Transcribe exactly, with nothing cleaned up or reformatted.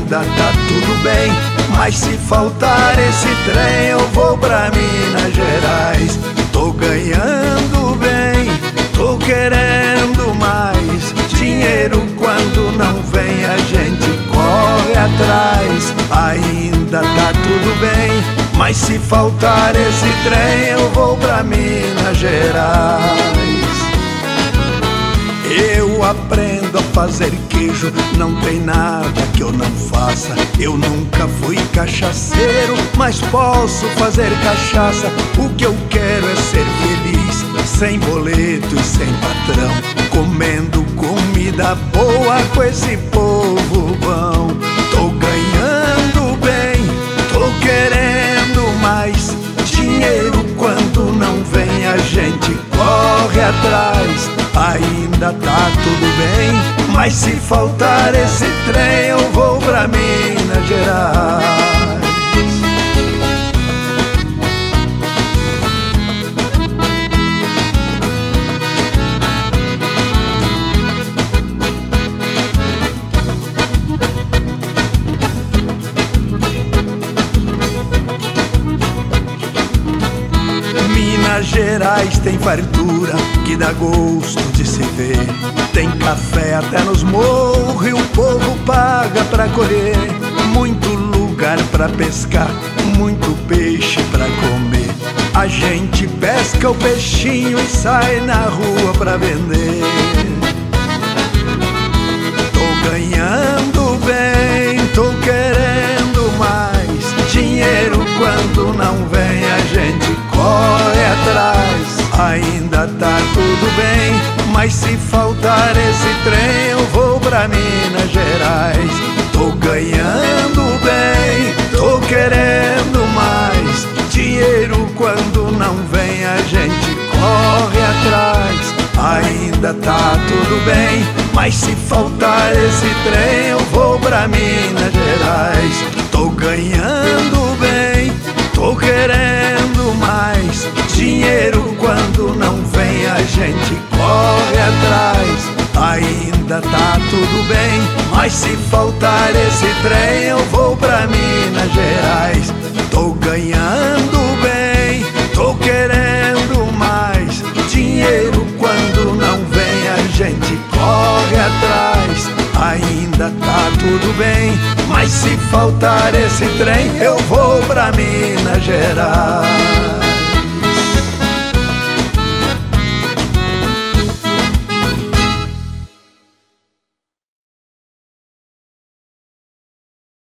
ainda tá tudo bem, mas se faltar esse trem eu vou pra Minas Gerais. Tô ganhando bem, tô querendo mais dinheiro, quando não vem a gente corre atrás. Ainda tá tudo bem, mas se faltar esse trem eu vou pra Minas Gerais. Eu aprendo a fazer queijo, não tem nada que eu não faça. Eu nunca fui cachaceiro, mas posso fazer cachaça. O que eu quero é ser feliz, sem boleto e sem patrão, comendo comida boa com esse povo bom. Tô ganhando bem, tô querendo mais dinheiro, quando não vem a gente corre atrás. Ainda tá tudo bem, mas se faltar esse trem eu vou pra Minas Gerais. Minas Gerais tem fartura que dá gosto de se ver. Tem café até nos morros e o povo paga pra colher. Muito lugar pra pescar, muito peixe pra comer. A gente pesca o peixinho e sai na rua pra vender. Tô ganhando bem, tô querendo mais dinheiro, quando não vem a gente corre atrás. Ainda tá tudo bem, mas se faltar esse trem eu vou pra Minas Gerais. Tô ganhando bem, tô querendo mais dinheiro, quando não vem a gente corre atrás. Ainda tá tudo bem, mas se faltar esse trem eu vou pra Minas Gerais. Tô ganhando bem, tô querendo mais dinheiro, quando não vem a gente corre atrás. Ainda tá tudo bem, mas se faltar esse trem eu vou pra Minas Gerais. Tô ganhando bem, tô querendo mais dinheiro, quando não vem a gente corre atrás. Ainda tá tudo bem, mas se faltar esse trem eu vou pra Minas Gerais.